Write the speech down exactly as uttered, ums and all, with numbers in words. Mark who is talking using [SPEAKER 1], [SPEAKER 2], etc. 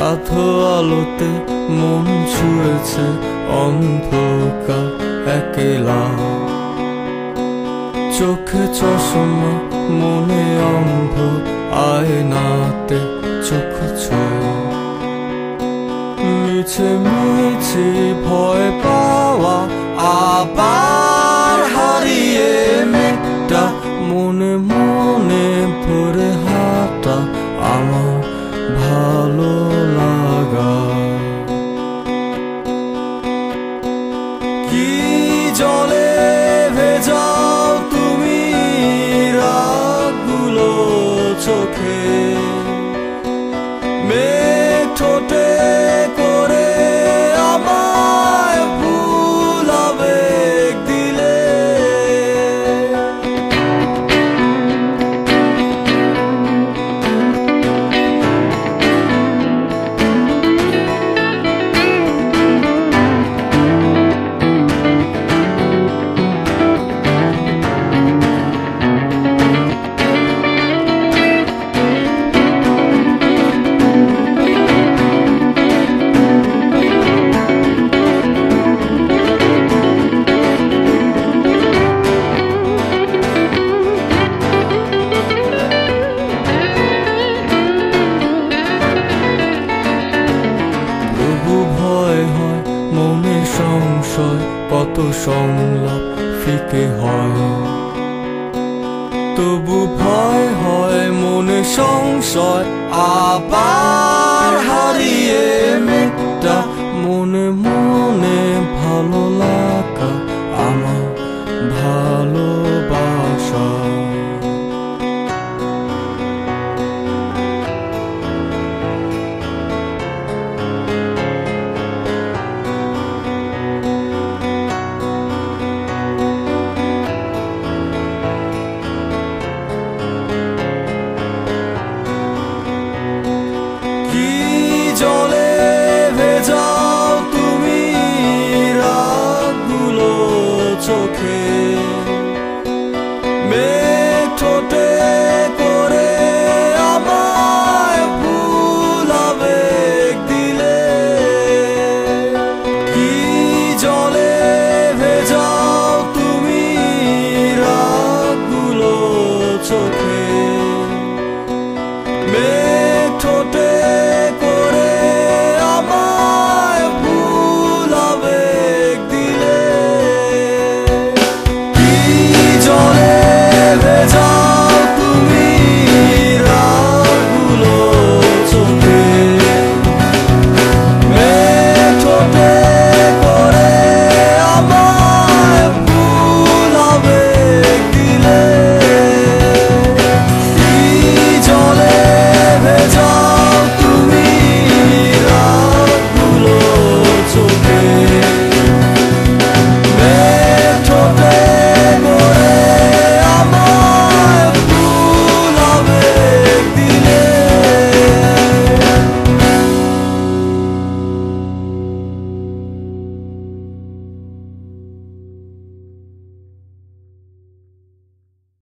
[SPEAKER 1] আধো আলোতে মন ছুঁয়েছে অন্ধকার একলা। চোখে চশমা মনে অন্ধ, আয়নাতে চোখ ছুঁয়ে মিছে মিছে ভয় পাওয়া, আবার হারিয়ে মেঘটা মনে মনে ভরে হাঁটা আমার ভালো লাগা। কি জলে ভেজাও তুমি রাতগুলো চোখে, মেঘ ঠোঁটে করে আমায় ভুল আবেগ দিলে। মনে সংশয় কত সংলাপ ফিকে হয়, তবু ভয় হয় মনে সংশয় আবার